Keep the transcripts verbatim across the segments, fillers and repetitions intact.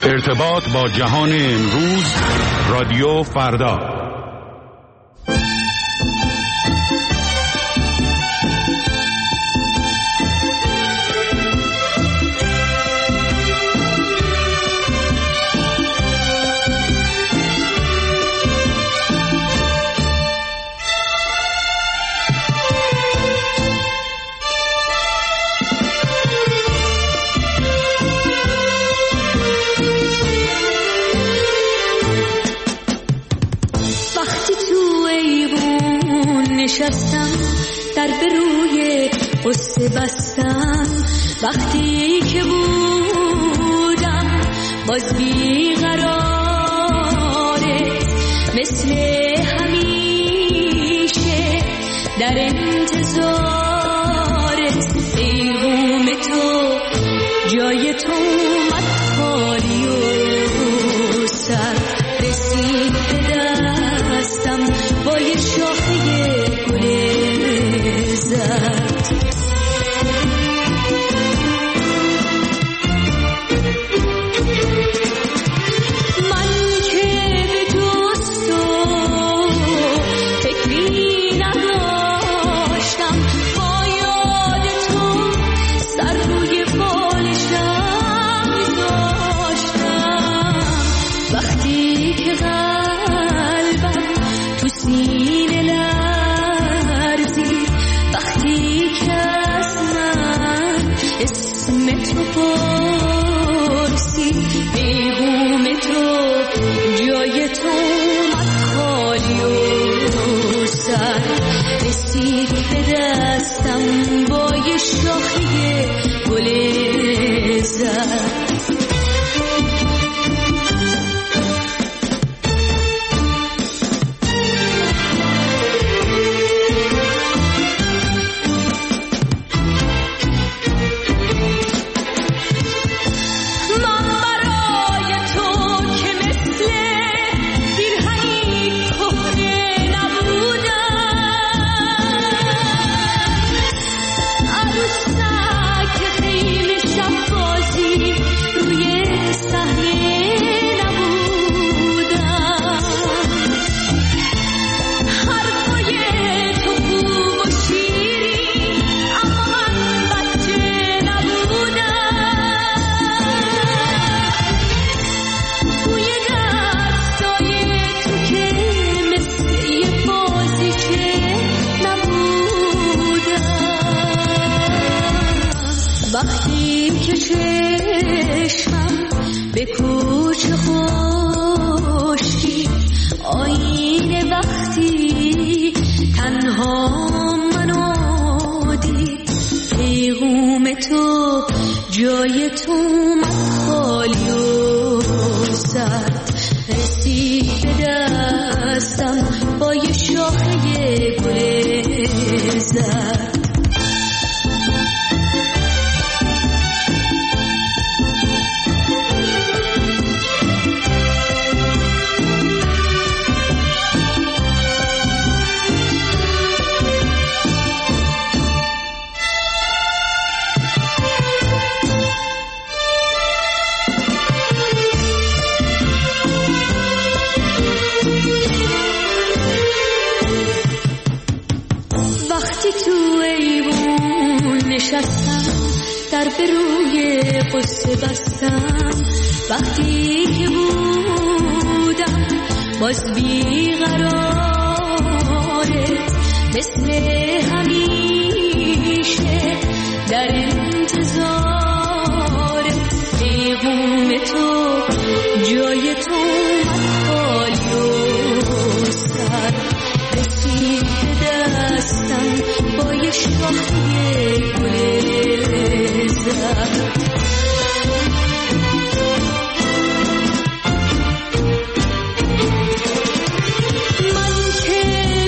ارتباط با جهان امروز، رادیو فردا. نشستم در به روی قصه بستم، وقتی که بودم باز بیقرارت، مثل همیشه در انتظارت. پیغام تو جای تو اومد خالی و سر رسید به دستم با یه شاخه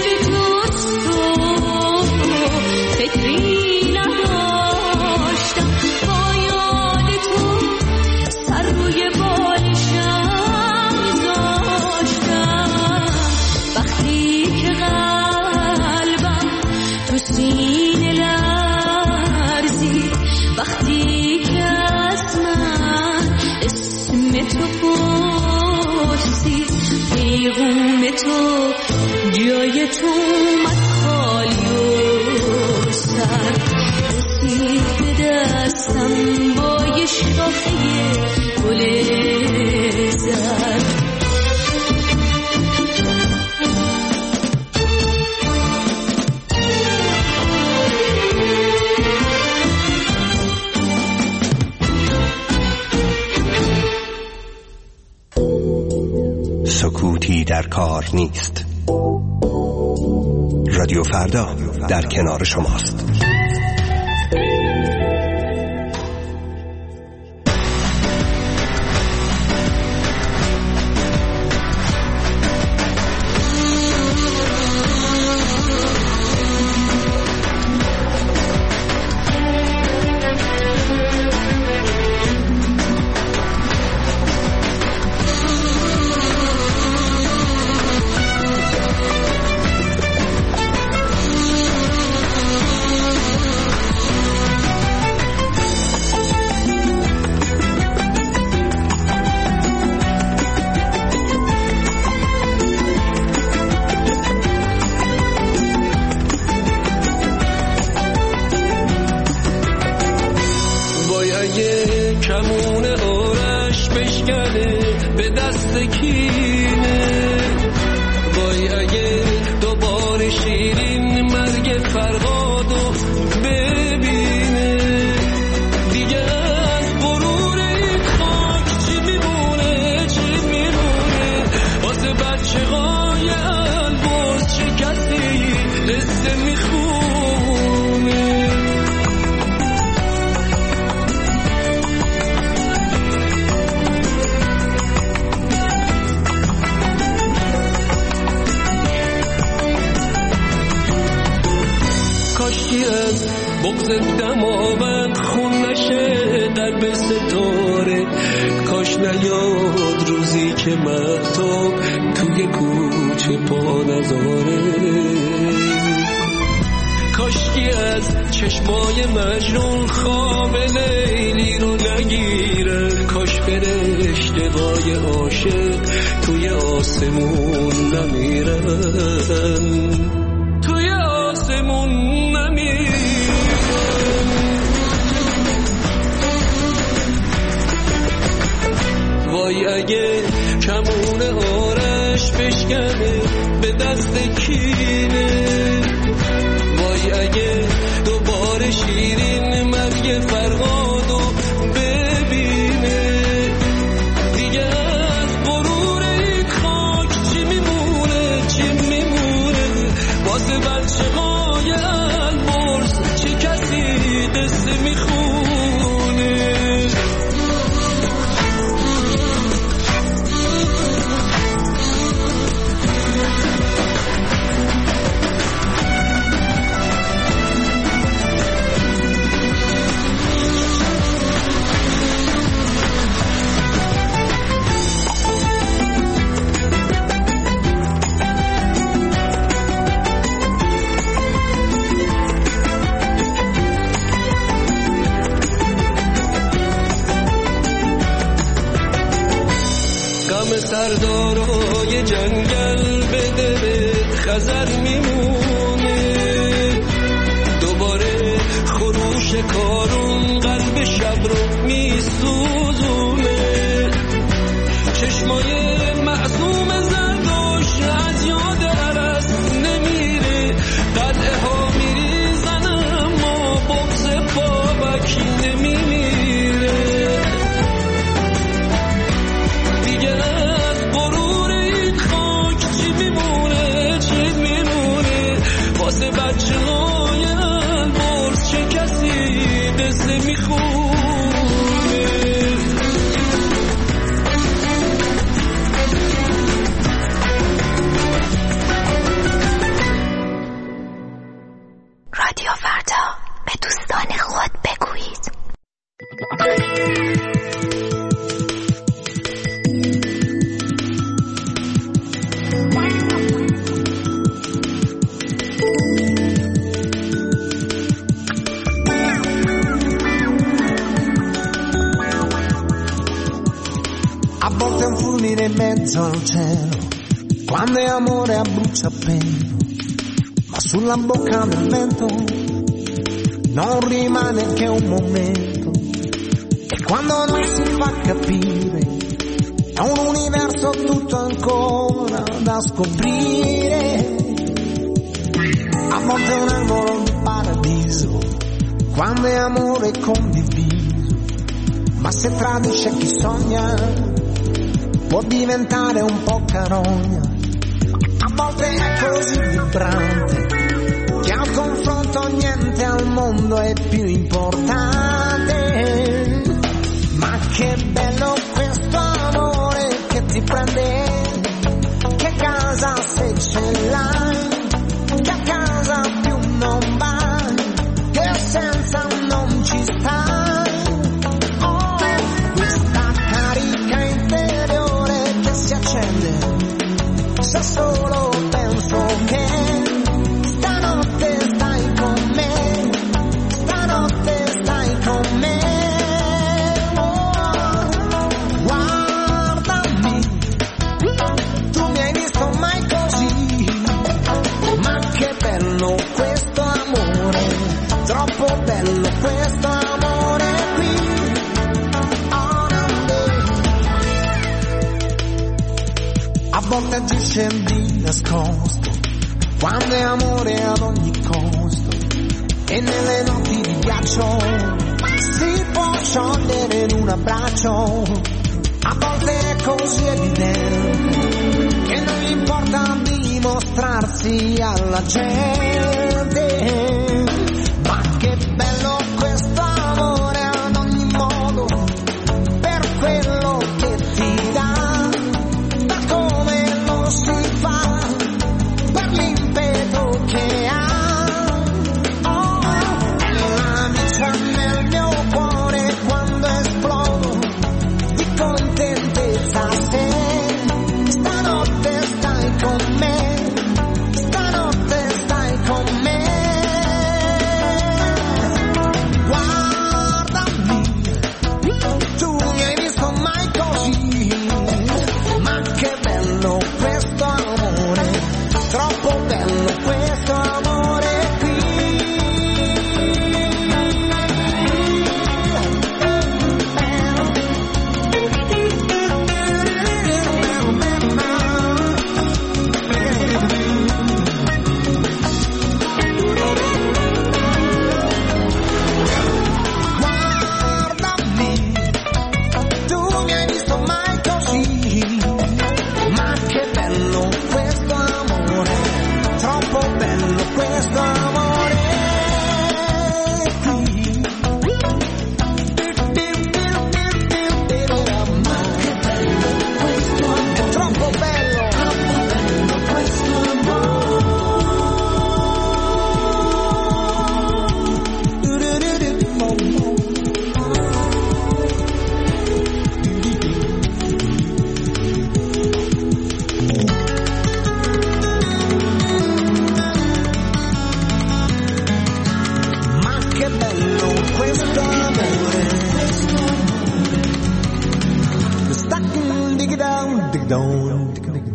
فکری نداشتم تو پرسی پیغام تو جای تو اومد خالی و سر رسید دستم با یه شاخه گل زر. سکوتی در کار نیست. رادیو فردا در کنار شماست. سردارای جنگل به دل خزر میمونه، دوباره خروش کارون قلب شب رو میسوزونه، چشمای معصوم زرداش از یاد عرس نمیره، قلعه ها میریزن اما بغض بابک نمیمیره، دیگه از غرور این خاک چی میمونه چی میمونه، A volte è un fulmine in mezzo al cielo, quando è amore abbrucia appena, ma sulla bocca del vento non rimane che un momento. E quando non si fa capire, è un universo tutto ancora da scoprire. A volte è un angolo di paradiso, quando è amore condiviso, ma se tradisce chi sogna può diventare un po' carogna. A volte è così vibrante che al confronto niente al mondo è più importante. Ma che bello questo amore che ti prende, che casa se ce l'hai, che a casa più non vai, che senza non ci stai. Oh, questa carica interiore che si accende se solo penso che stanotte stai con me, stanotte stai con me. Oh, guardami, tu mi hai visto mai così, ma che bello questo amore, troppo bello questo amore qui. Oh, a volte agisce di nascosto, quando è amore ad ogni costo, e nelle notti di ghiaccio si può sciogliere in un abbraccio. A volte è così evidente che non gli importa dimostrarsi alla gente. Ma che bello questo amore ad ogni modo, per quello che ti dà, da come lo si fa, per l'impeto che ha. Oh, è la miccia nel mio cuore quando esplodo di contentezza se stanotte stai con me, stanotte stai con me. Guardami, tu mi hai visto mai così, ma che bello questo amore, troppo bello questo amore qui. Guardami, tu mi hai visto mai così, ma che bello questo amore, troppo bello questo amore qui. Ma che bello questo amore, troppo bello, troppo bello questo Ma che bello questo amore. Stuck in dig down, dig down, dig down.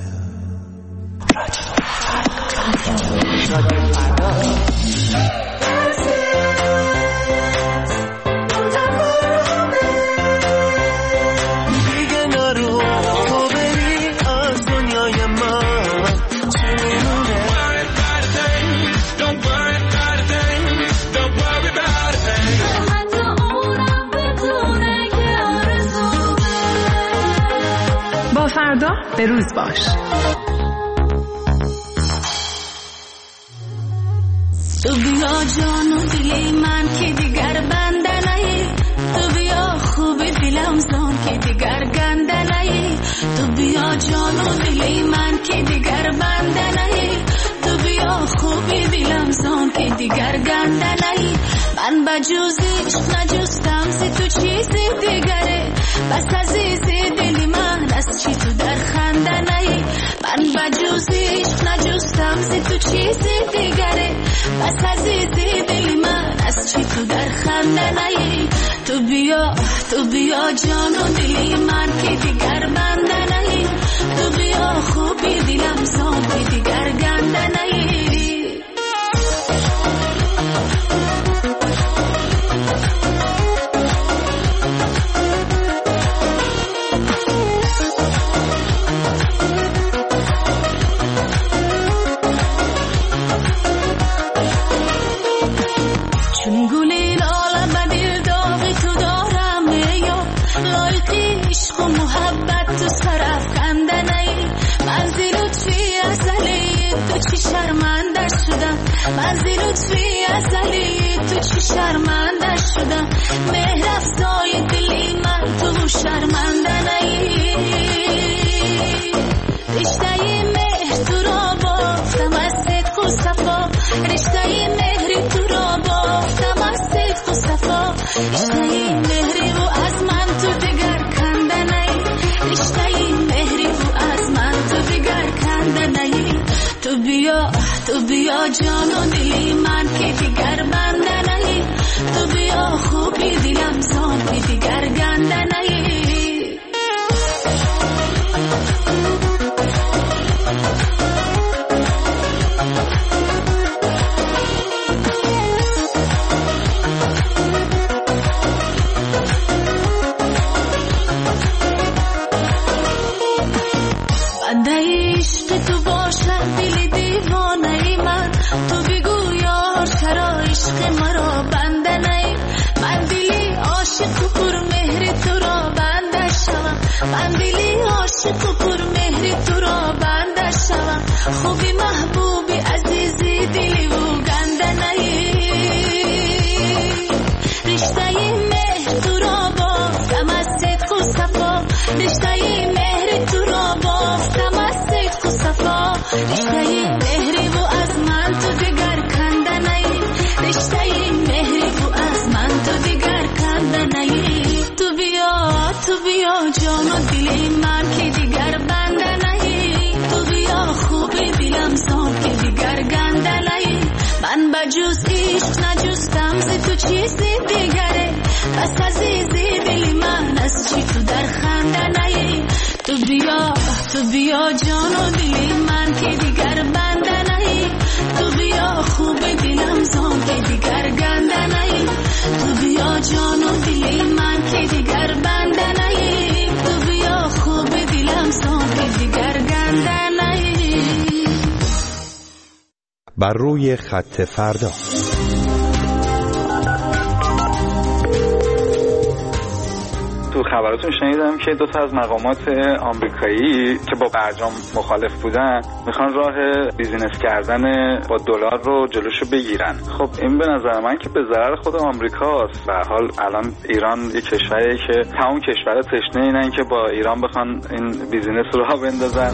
دیگه نرو تو بری از دنیای من چونه. Don't worry about a thing, don't worry about a thing. حتی اونم بدونه که آرزومه. با فردا به روز باش. تو بیا جان و دلی من که دیگر بنده نهی، تو بیا خوبی دلم زان که دیگر گنده نهی. تو بیا جان و دلی من که دیگر بنده نهی، تو بیا خوبی دلم زان که دیگر گنده نهی. من بجوزیش نجستم سی تو چیزی دیگره، بس عزیزی دلی من از چی تو در خنده نهی. من بجوزیش نجستم سی تو چیزی دیگره، بس عزیزی دلی من از چی تو در خنده نهی. تو بیا تو بیا جان و دلی من که دیگر رفیقی عشق و محبت تو سرافکندنی منزی لطفی ازلی تو چی شرمنده شدم منزی لطفی ازلی تو چی شرمنده شدم مهر افزای دلی من تو شرمندنی رشته مهر تو را بافتم از صدق و صفا رشته مهری تو را بافتم از صدق و صفا رشته مهری و از من تو دیگر کندنی رشته مهری و از من تو دیگر کندنی تو بیا تو بیا جان و دلی من که دیگر بندنی تو بیا خوبی دلم زان که دیگر گندنی تو باشد دل دیوانه من تو بگو یار چرا عشق مرا بنده نی من دلی عاشق و پر مهر تو را بنده شوم من دلی عاشق و پر مهر تو را بنده شوم خوبی محبوبی عزیزی دلی و گنده نی رشته مهر تو را بافتم از صدق و صفا رشته مهر تو را بافتم از صدق و صفا رشته مهری و از من تو دیگر کندنی رشته مهری و از من تو دیگر کندنی تو بیا تو بیا جان و دلی من که دیگر بندنی تو بیا خوبی دلم زان که دیگر گندنی من بجوز عشق نجستم ز تو چیزی دیگره پس عزیزی دلی من از چی تو در خندنی تو بیا تو بیا جان و دلی من که دیگر بندنی تو بیا خوب دلم زان که دیگر گندنی تو بیا جان و دلی من که دیگر بندنی تو بیا خوب دلم زان که دیگر گندنی بر روی خط فردا تو خبراتون شنیدم که دو تا از مقامات آمریکایی که با برجام مخالف بودن میخوان راه بیزینس کردن با دلار رو جلوشو بگیرن. خب این به نظر من که به ضرر خود آمریکاست. به هر حال الان ایران یک کشوریه که تمام کشورها تشنه اینن که با ایران بخوان این بیزینس رو راه بندازن.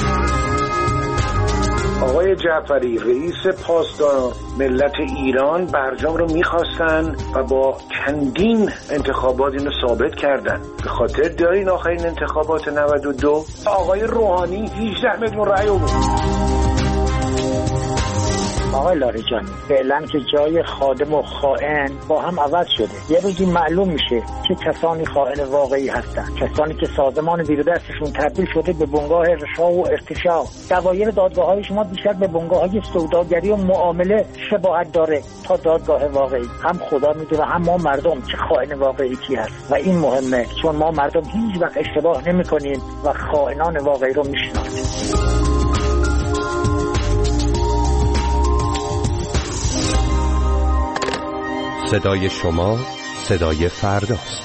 آقای جعفری رئیس پاسداران ملت ایران برجام رو میخواستن و با چندین انتخابات اینو ثابت کردن. به خاطر دارین آخرین انتخابات نود و دو آقای روحانی هجده میلیون رأی آورد. آقای لاریجانی فعلا که جای خادم و خائن با هم عوض شده. یه روزی معلوم میشه که کسانی خائن واقعی هستن، کسانی که سازمان زیر دستشون تبدیل شده به بنگاه رشا و ارتشاء. دوایر دادگاه‌های شما بیشتر به بنگاه‌های سوداگری و معامله شباهت داره تا دادگاه واقعی. هم خدا میدونه هم ما مردم که خائن واقعی کی هست و این مهمه، چون ما مردم هیچ وقت اشتباه نمی‌کنیم و خائنان واقعی رو میشناسیم. صدای شما صدای فرداست.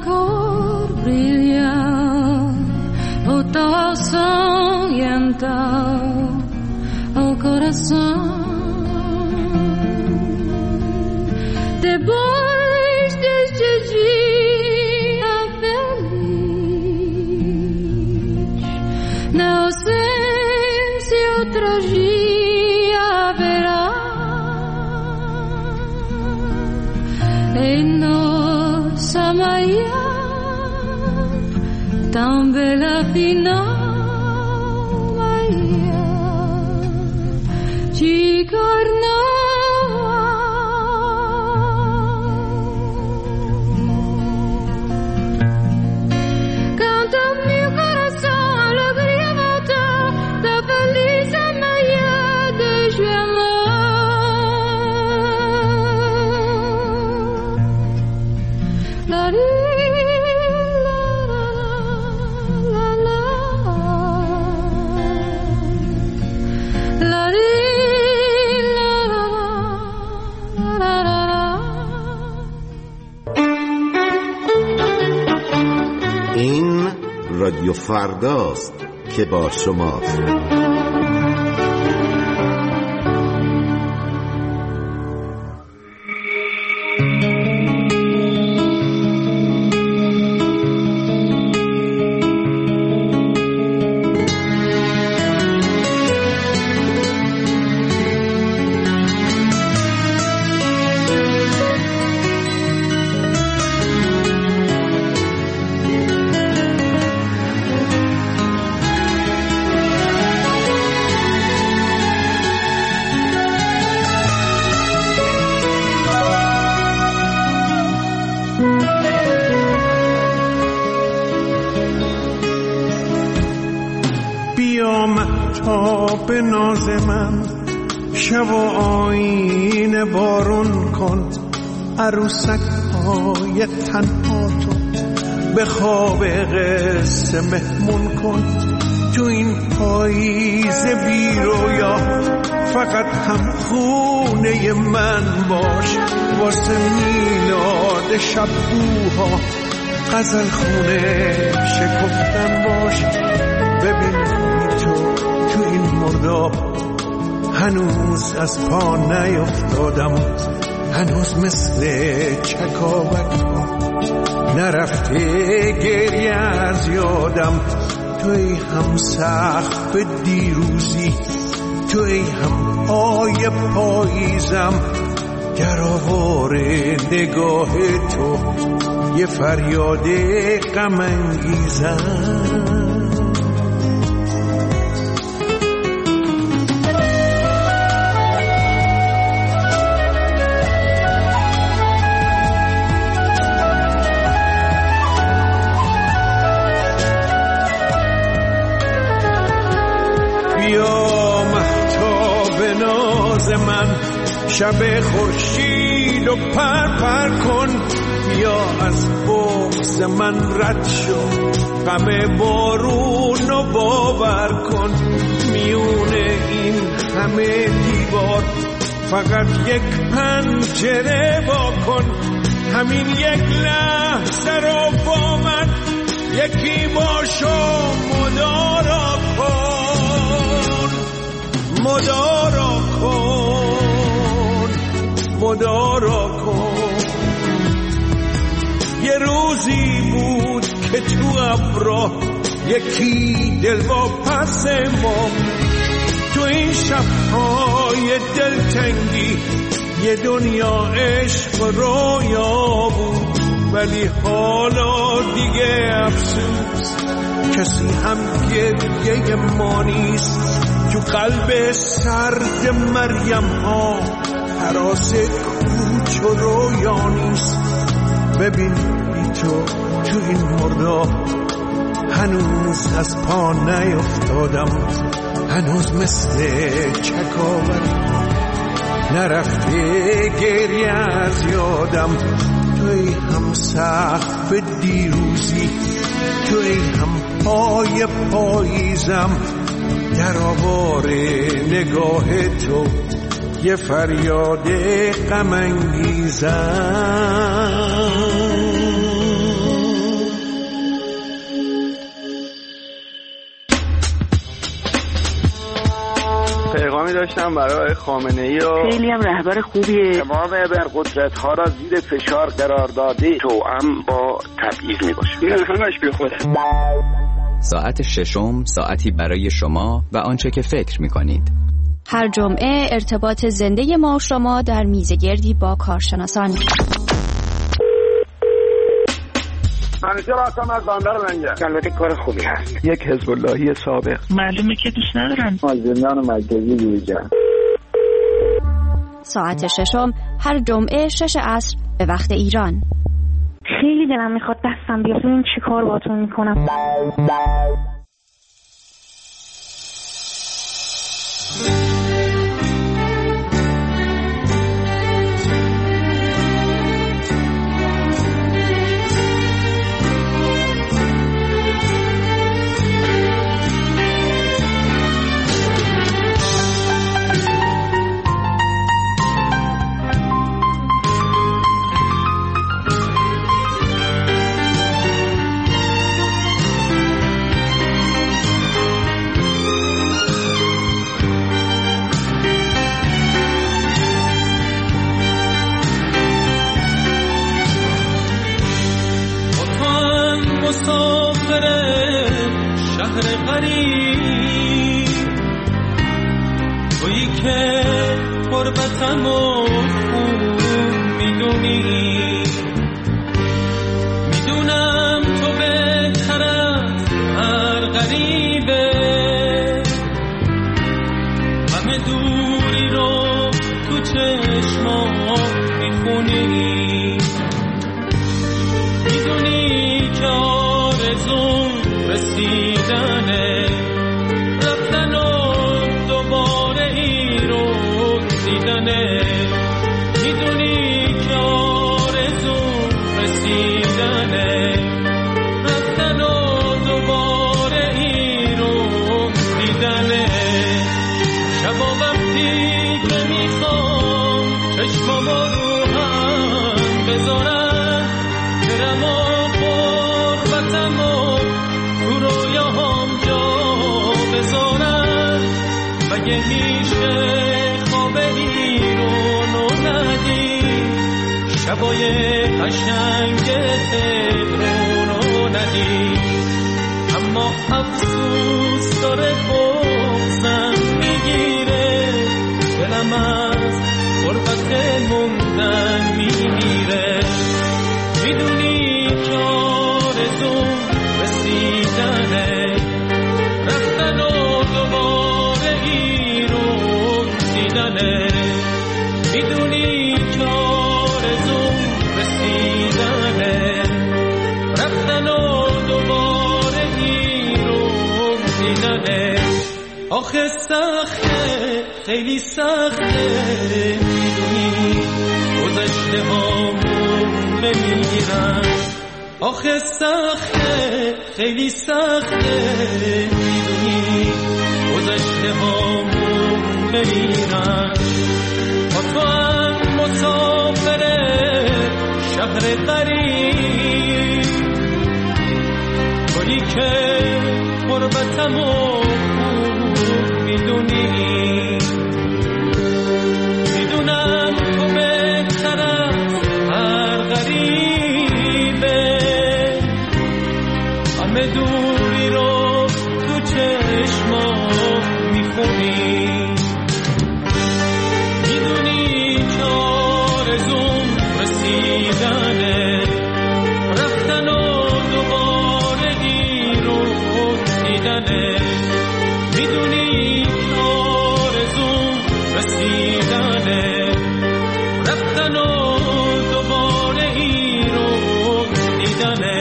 cor brilha o teu som e então o coração depois deste dia feliz na ausência outro dia haverá em nossa manhã tão bela final manhã de carnaval. Canta meu coração alegria volta da feliz manhã de amor. La این رادیو فرداست که با شماست. مهتاب ناز من شب و آینه بارون کن عروسک های تنها تو به خواب قصه مهمون کن تو این پاییز بی رویا فقط هم خونه من باش واسه میلاد شبوها غزل خونه شکفتن باش ببین تو تو این مرداب هنوز از پا نیفتادم هنوز مثل چکاوک نرفته گریه از یادم توی هم سقف دیروزی توی هم پای پاییزم در آواره نگاه تو یه فریاد غم انگیزم من شب خورشید و پر پر کن یا از بغض من رد شو غم بارون و باور کن میونه این همه دیوار فقط یک پنجره با کن همین یک لحظه رو با من یکی باشو مدارا کن مدارا کن مدارا کن یه روزی بود که تو ابرا یکی دل با پس ما تو این شبهای دلتنگی یه دنیا عشق و رویا بود ولی حالا دیگه افسوس کسی هم گریه ما نیست تو قلب سرد مریم ها حراس کوچ و رویا نیست ببین بی تو تو این مرداب هنوز از پا نیفتادم هنوز مثل چکاوک نرفته گریه از یادم توی هم سقف دیروزی توی هم پای پاییزم در آواره نگاه تو یه فریاد غم انگیزم داشتم برای خامنه‌ای و خیلی هم رهبر خوبیه. تمام ابرقدرت‌ها را زیر فشار قرار داده توأم با تبعیض میباشه. این همش بی خوده. ساعت ششم، ساعتی برای شما و آنچه که فکر می‌کنید. هر جمعه ارتباط زنده ما و شما در میزگردی با کارشناسان. منیجر هستم از بندر لنگر. البته کار خوبی هست. یک حزب اللهی سابق. معلومه که دوست ندارن. از زندان مرکزی جویجان. ساعت ششم هر جمعه شش عصر به وقت ایران. خیلی دلم میخواد دستم بیاد ببین چی کار باهاتون میکنم. آخه سخته خیلی سخته میدونی گذشته هامون بمیرن آخه سخته خیلی سخته میدونی گذشته هامون بمیرن با تو هم مسافر شهر غریب تویی که قربتمو میدونی میدونم تو بهتر از هر غریبه همه دوری رو تو چشما میخونی میدونی که آرزوم رسیدنه رفتن و دوباره رو دیدنه میدونی که آرزوم رسیدنه رفتن و دوباره ای رو دیدنه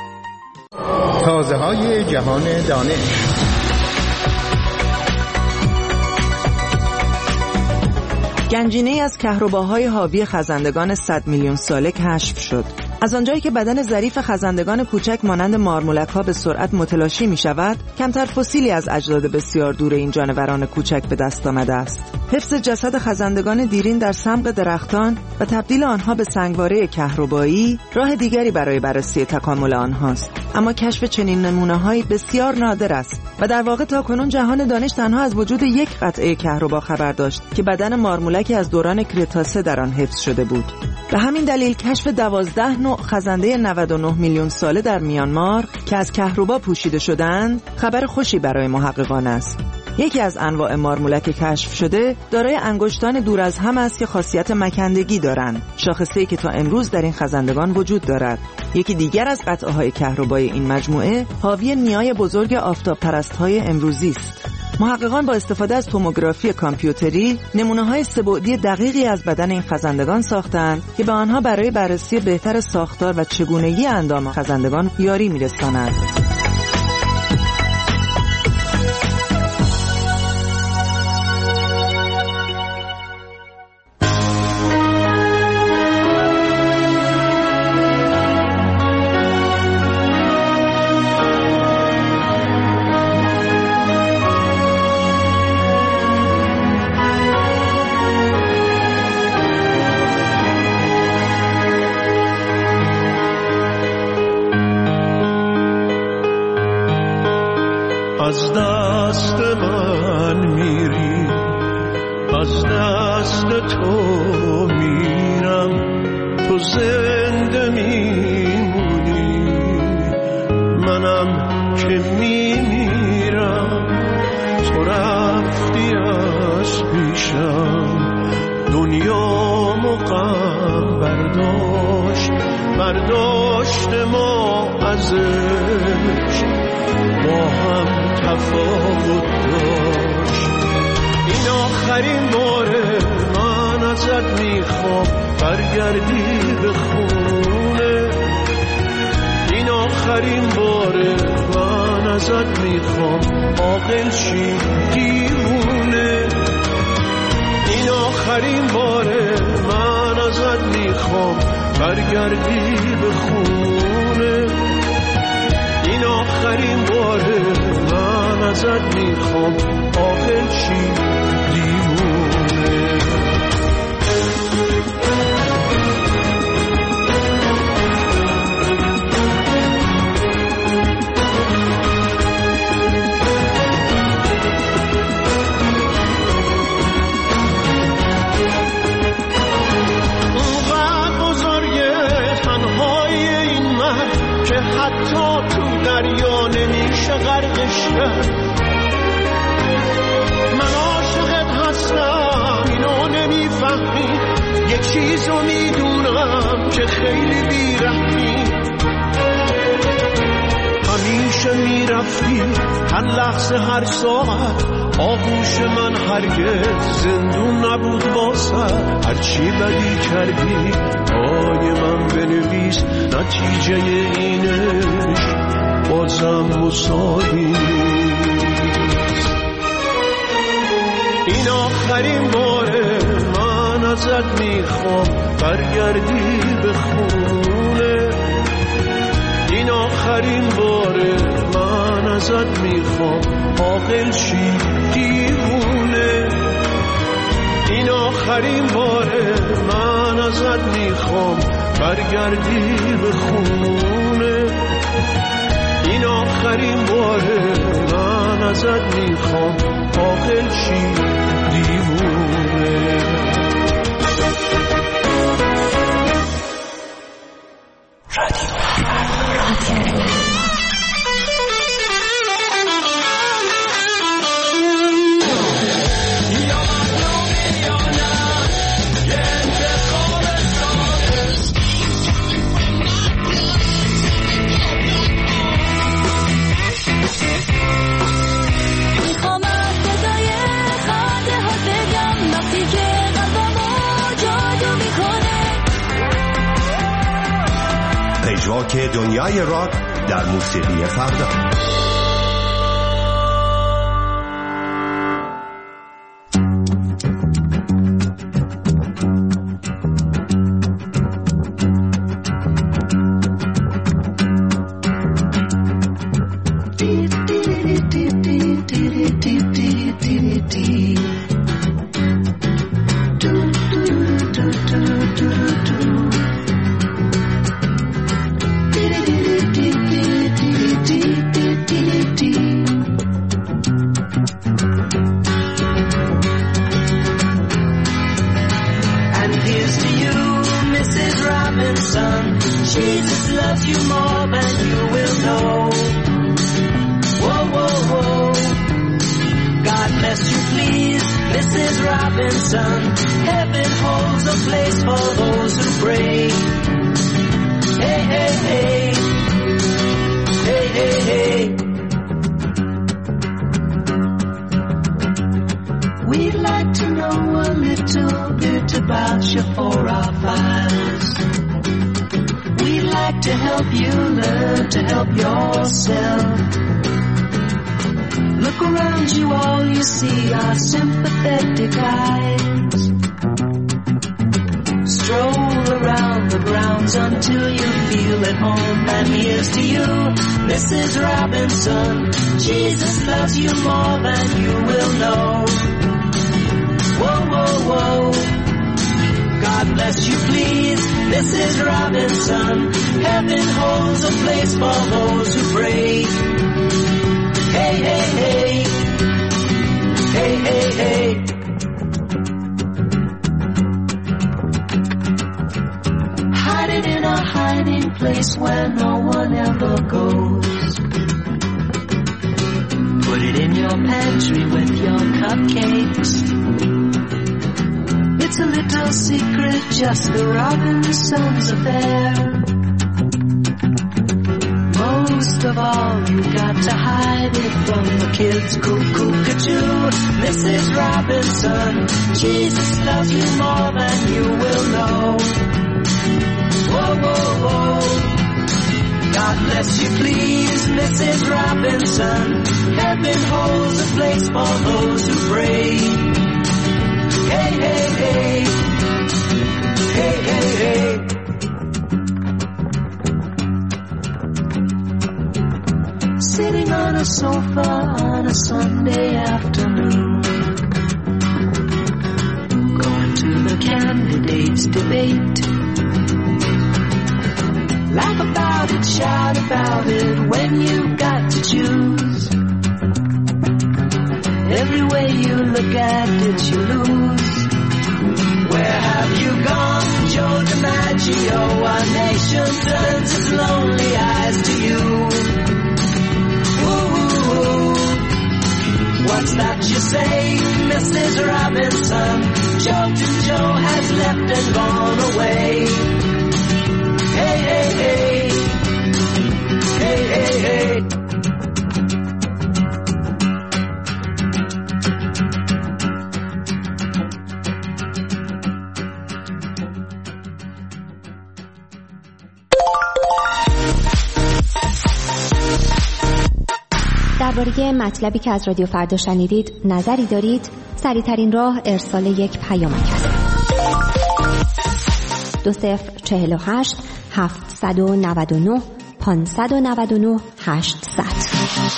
تازه های جهان دانش گنجینه‌ای از کهرباهای حاوی خزندگان صد میلیون ساله کشف شد. از آنجایی که بدن ظریف خزندگان کوچک مانند مارمولک‌ها به سرعت متلاشی می‌شود، کمتر فسیلی از اجداد بسیار دور این جانوران کوچک به دست آمده است. حفظ جسد خزندگان دیرین در سمق درختان و تبدیل آنها به سنگواره کهربایی راه دیگری برای بررسی تکامل آنهاست. اما کشف چنین نمونه‌هایی بسیار نادر است و در واقع تاکنون جهان دانش تنها از وجود یک قطعه کهربا خبر داشت که بدن مارمولکی از دوران کریتاسه در آن حفظ شده بود. به همین دلیل کشف دوازده نوع خزنده نود و نه میلیون ساله در میانمار که از کهربا پوشیده شدند خبر خوشی برای محققان است. یکی از انواع مارمولک کشف شده دارای انگشتان دور از هم است که خاصیت مکندگی دارند، شاخصه‌ای که تا امروز در این خزندگان وجود دارد. یکی دیگر از قطعه‌های کهربایی این مجموعه حاوی نیای بزرگ آفتاب پرست‌های امروزی است. محققان با استفاده از توموگرافی کامپیوتری نمونه‌های سه‌بعدی دقیقی از بدن این خزندگان ساختند که به آنها برای بررسی بهتر ساختار و چگونگی اندام خزندگان یاری می‌رسانند. از دست من میری، از دست تو میرم، تو زنده میمونی، منم که میمیرم. تو رفتی از پیشم، دنیامو غم برداشت، برداشت ما ازش، با هم تفاوت داشت. این آخرین باره من ازت میخوام برگردی به خونه. این آخرین باره من ازت میخوام عاقل شی دیوونه. این آخرین باره من ازت میخوام برگردی به خونه. این آخرین باره من ازت میخوام عاقل شی دیوونه. اونقدر بزرگه تنهای این مرد که حتی تو دریا نمیشه غرقش کرد. من عاشقت هستم اینو نمیفهمی، یه چیزو میدونم که خیلی بیرحمی. همیشه میرفتی هر لحظه هر ساعت، آغوش من هرگز زندون نبود واسه. هرچی بدی کردی پای من بنویس، نتیجه اینش بازم مساوی نیست. این آخرین باره من ازت میخوام برگردی به خونه. این آخرین باره من ازت میخوام عاقل شی دیوونه. این آخرین باره من ازت میخوام برگردی به خونه. این آخرین باره من ازت میخوام عاقل شی دیوونه. پژواک دنیای راک در موسیقی فردا. Jesus loves you more than you will know. Whoa, whoa, whoa. God bless you, please, Missus Robinson. Heaven holds a place for those who pray. Hey, hey, hey. Hey, hey, hey. We'd like to know a little bit about you for our files. We'd like to help you learn to help yourself. Look around you, all you see are sympathetic eyes. Stroll around the grounds until you feel at home. And here's to you, Missus Robinson. Jesus loves you more than you will know. Whoa, whoa, whoa. God bless you, please, Missus Robinson. Heaven holds a place for those who pray. Hey, hey, hey. Hey, hey, hey. Hide it in a hiding place where no one ever goes. Put it in your pantry with your cupcakes. It's a little secret, just the Robinsons affair. Most of all, you got to hide it from the kids. Cuckoo-cuckoo, Missus Robinson. Jesus loves you more than you will know. Whoa, whoa, whoa. God bless you, please, Missus Robinson. Heaven holds a place for those who pray. Hey, hey, hey. Hey, hey, hey. Sitting on a sofa on a Sunday afternoon, going to the candidates' debate. Laugh about it, shout about it when you got to choose. Every way you look at it, you lose. Where have you gone, Joe DiMaggio? Our nation turns its lonely eyes to you. What's that you say, Missus Robinson? Jolton Joe has left and gone away. Hey, hey, hey. Hey, hey, hey. درباره مطلبی که از رادیو فردا شنیدید نظری دارید؟ سریع‌ترین راه ارسال یک پیامک است. دو صفر چهل و هشت هفتصد و نود و نه پانصد و نود و نه هشتصد.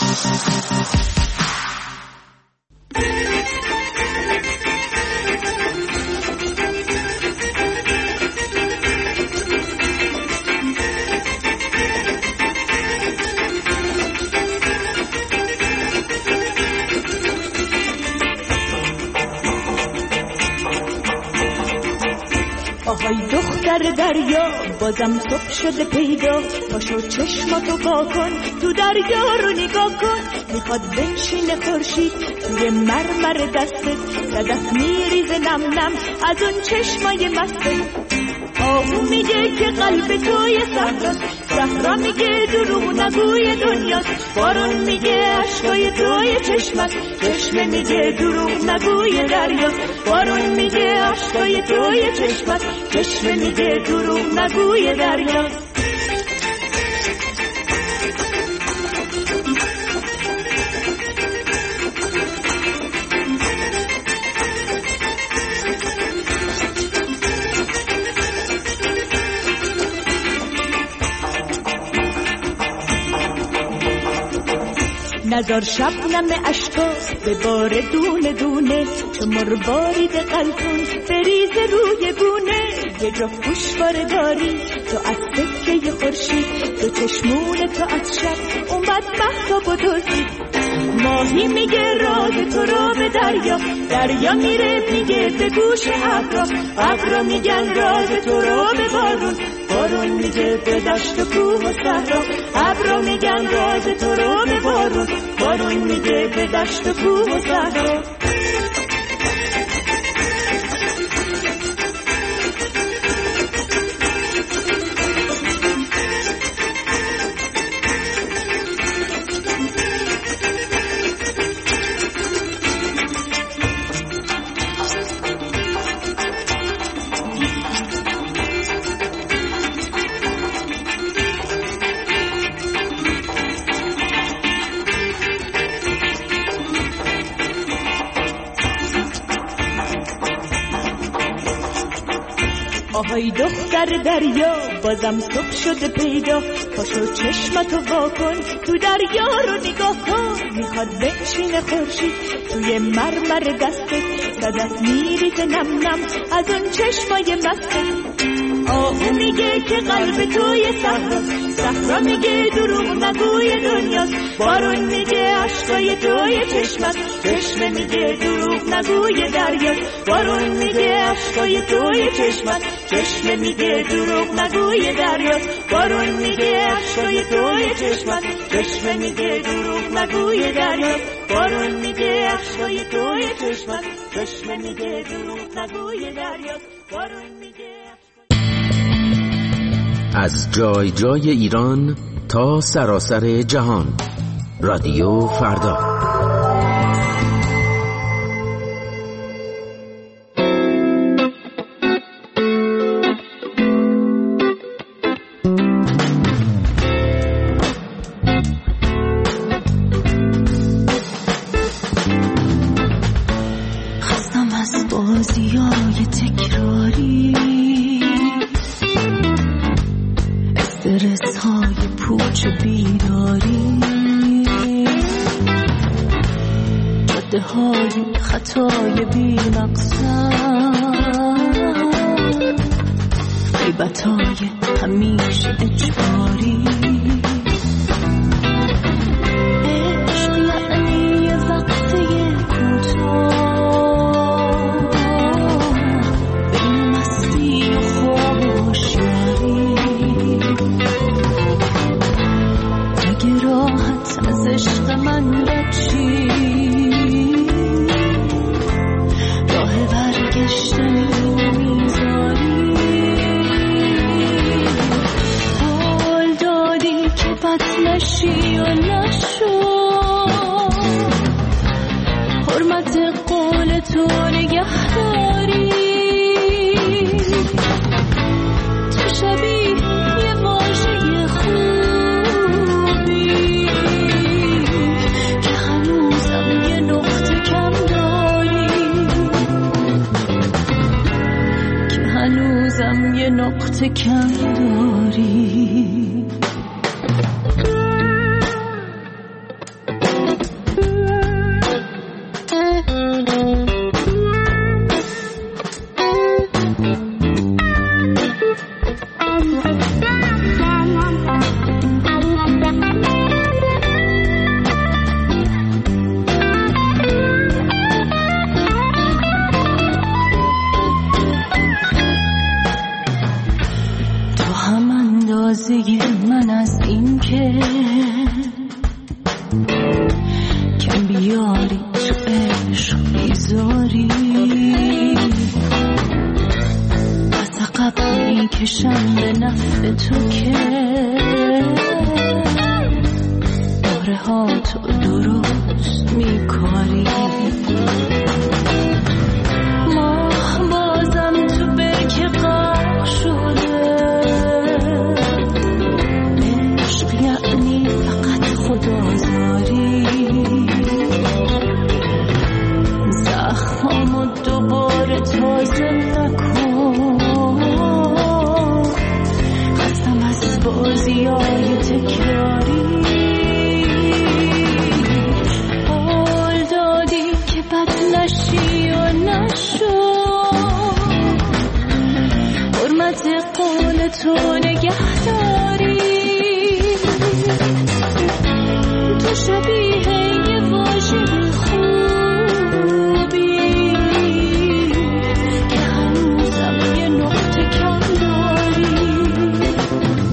آهای دختر دریا بازم صبح شده پیدا، پاشو چشماتو پا کن تو دریا رو نگاه کن. میخواد بنشینه خورشید توی مرمر دستت، صدف میریزه نم نم از اون چشمای مستت. آهو میگه که قلب توی صحراست، صحرا میگه دروغ نگوی دنیاست. بارون میگه عشقای توی چشمت، چشمه میگه دروغ نگوی دریاست. بارون میگه عشقای توی چشمت، چشمه میگه دروغ نگوی دریاست. نزار شبنم اشکا به بار دونه دونه، چو مربارید قلبون بریز روی گونه. یه جا گوشواره داری تو از سکه خورشید، تو چشمون تو از شب اون بد محتاب و دوزید. ماهی میگه راز تو را به دریا، دریا میره میگه به گوش ابرا، ابرا میگن راز تو را به بارون، بارون میگه به دشت و کوه و صحرا، ابرا میگن راز تو رو به بارون، بارون میگه به دشت و کوه و صحرا. آهای دختر دریا بازم صبح شده پیدا، پاشو چشمتو واکن تو دریا رو نگاه کن، میخواد بچینه خورشید توی مرمر دستت، صدف میریزه نم نم از اون چشمای مستت. آهو میگه که قلب توی صحرا، صحرا میگه دروغ نگوی دنیاست، بارون میگه عشقای توی چشمت، چشمه میگه دروغ نگوی دریاست، بارون میگه عشقای توی چشمت، چشمه میگه دروغ نگوی دریاست، بارون میگه عشقای توی چشمت، چشمه میگه دروغ نگوی دریاست، بارون میگه عشقای توی چشمت، چشمه میگه دروغ نگوی دریاست، بارون میگه. از جای جای ایران تا سراسر جهان، رادیو فردا. خستم از بازیای تکراری، استرس های پوچ بیداری، جاده های خطای بی مقصد، غیبت های همیشه اجباری. عشق یعنی یه وقفه کوتاه بین مستی و خواب و هوشیاری، اگه راحت از عشق من رچی، راه برگشتنی نمیذاری. قول دادی که بد نشی و نشو، حرمت قول تو نگهداری. تو شبیه یه واژه خوبی که هنوزم یه نقطه کم داری، که هنوزم یه نقطه کم داری. من از این که کم بیاری تو عشق بیزاری، از عقب میکشم به نفع تو که باره ها تو درست میکاری. ماه بازم تو برکه غرق شده، خدازاری. زخمامو دوباره تازه نکن، خستم از بازیای تکراری. قول دادی که بد نشی و نشو، حرمت قول تو نگهداری. تو شبیه یه واژه خوبی که هنوزم یه نقطه کم داری،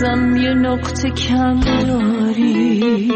بازم یه نقطه کم داری.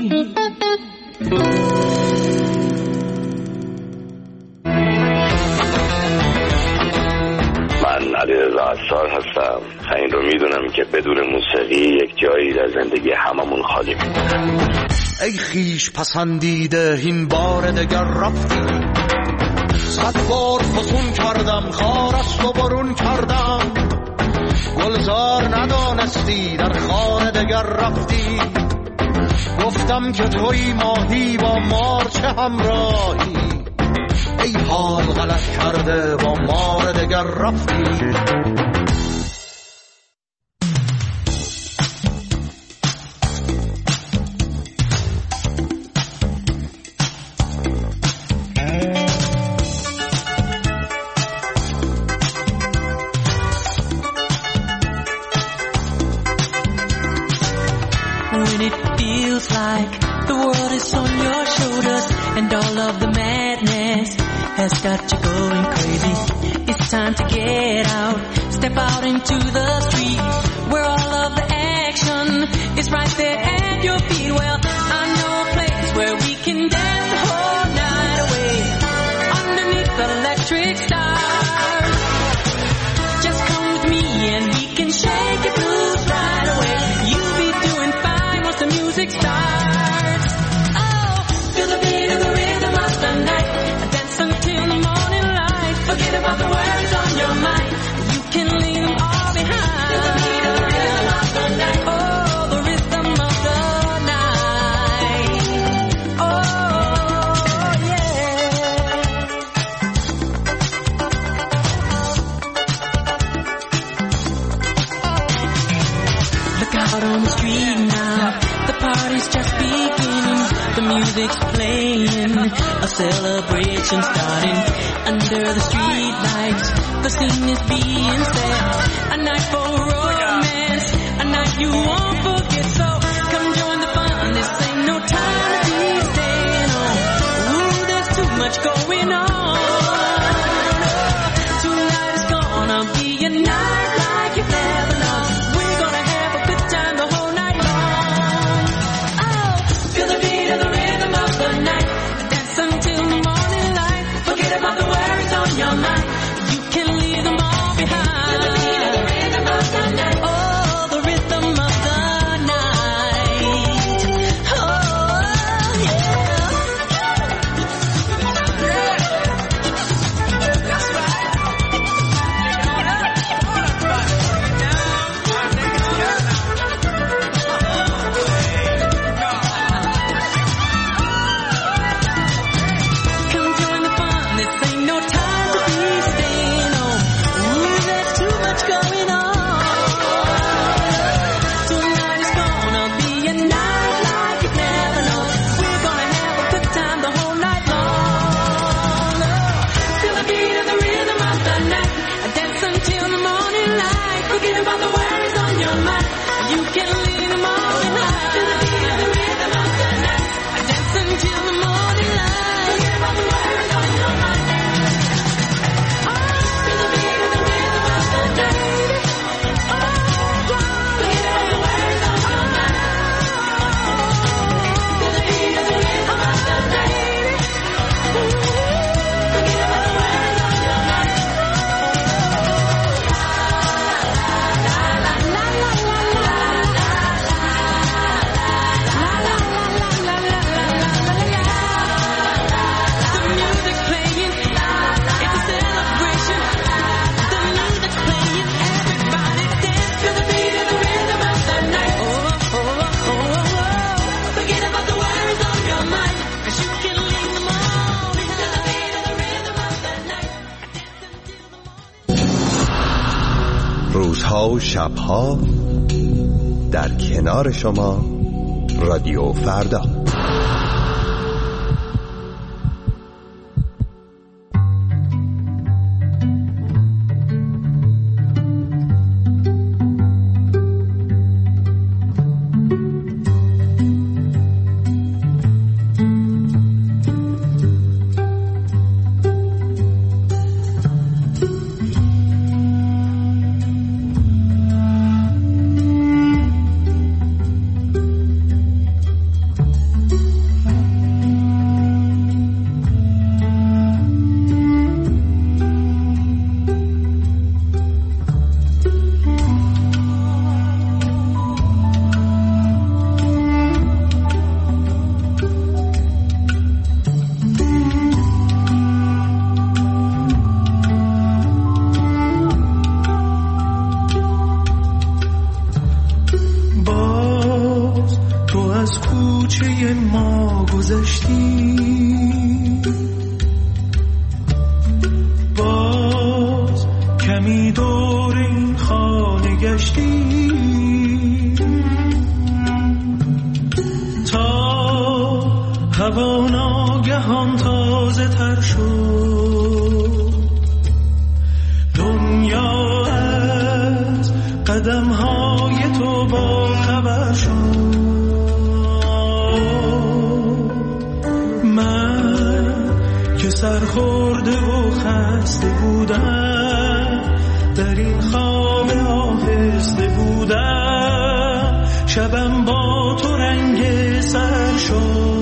من علیرضا عصار هستم. این رو میدونم که بدون موسیقی یک جایی در زندگی هممون خالی میمونه. ای خیش پسندیده این بار دگر رفتی، صد بار فسون کردم خارست و برون کردم، گلزار ندانستی در خانه دگر رفتی، گفتم که توی ماهی با مار چه همراهی، ای حال غلط کرده با مار دگر رفتی. When it feels like the world is on your shoulders and all of the madness has got you going crazy, it's time to get out, step out into the street where all of the action is right there at your feet. Well, I know a place where we can dance the whole night away underneath the electric stars. Just come with me and we can shake your blues right away. You'll be doing fine once the music starts. Oh, feel the beat of the rhythm of the night, dance until the morning light. Forget about the words on your mind, you can leave them all behind. Feel the beat of the rhythm of the night. Oh, the rhythm of the night. Oh, yeah. Look out on the street now, the party's just beginning, the music's playing, a celebration starting under the street lights. The scene is being set, a night for romance, a night you won't forget. So come join the fun, this ain't no time to be staying on. Ooh, there's too much going on. Tonight is gonna be a night like you've never known. We're gonna have a good time the whole night long. Oh, feel the beat of the rhythm of the night, dance until the morning light. Forget about the worries on your mind, you can leave them all behind. Feel the beat of the rhythm of the night. Oh, the rhythm of the night. Oh, yeah. That's right. Come join the fun, this ain't no time to be staying on. Ooh, there's too much going on. Tonight is gonna be a night like you've never known. We're gonna have a good time the whole night long. Feel the beat of the rhythm of the night, dance until the morning light. Forget about the worries on your mind, you can leave them all behind. Feel the beat of the rhythm of the night, dance until the morning light. Forget about the worries on your mind. Oh, feel the beat of the rhythm of the night. Oh, forget about the worries on your mind. Feel the beat of the rhythm of the night. Forget about the worries on your mind. The music's playing, it's a celebration. The music's playing, everybody dance to the beat of the rhythm of the night. Oh, oh, oh, oh, oh. Forget about the worries on your mind, 'cause you can leave them all behind. To the beat of the rhythm of the night. روزها و شبها در کنار شما رادیو فردا. گذشتی، باز کمی دور این خانه گشتی، تا هوا ناگهان تازه تر شد، دنیا از قدم های تو با خبر شد. من که سرخورده و خسته بودم، در این خواب آهسته بودم، شبم با تو رنگ سر شد.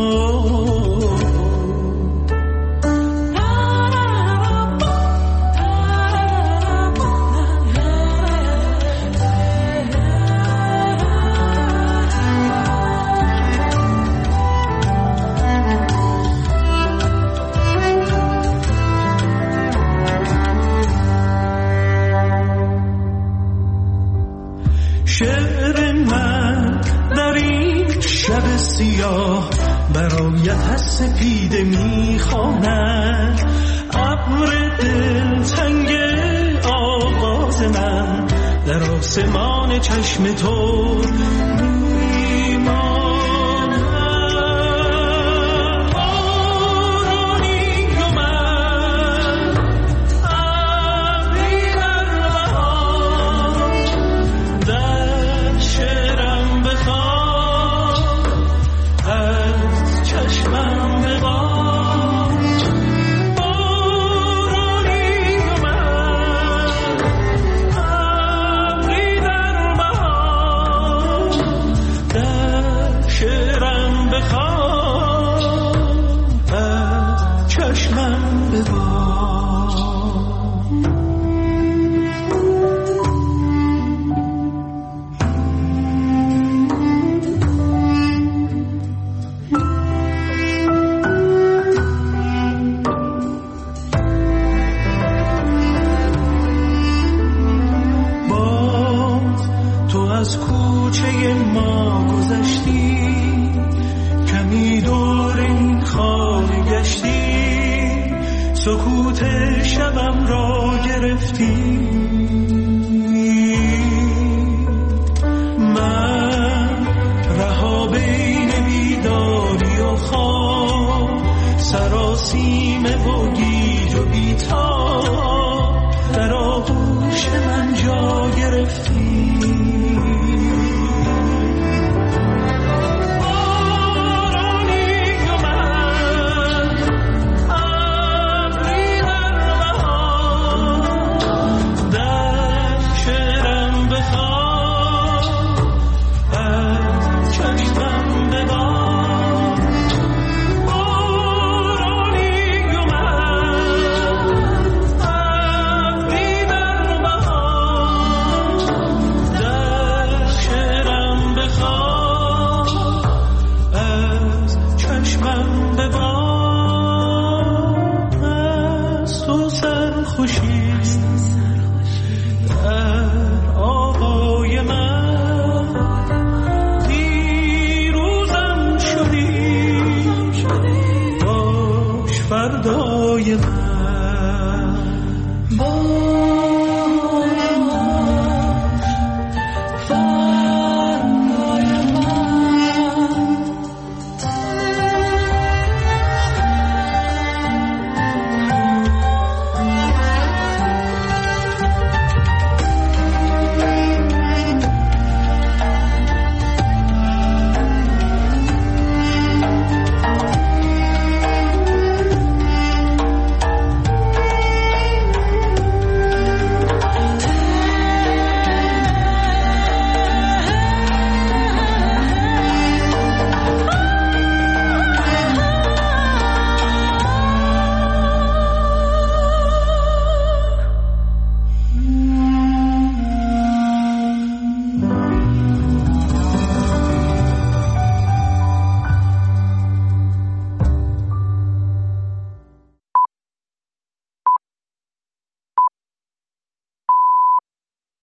شعر من در این شب سیاه برایت از سپیده میخواند، ابر دلتنگ آواز من در آسمان چشم تو سکوت شبم را گرفتی. من رها بین بیداری و خواب، سراسیمه و گیج و بیتاب، در آغوش من جا گرفتی.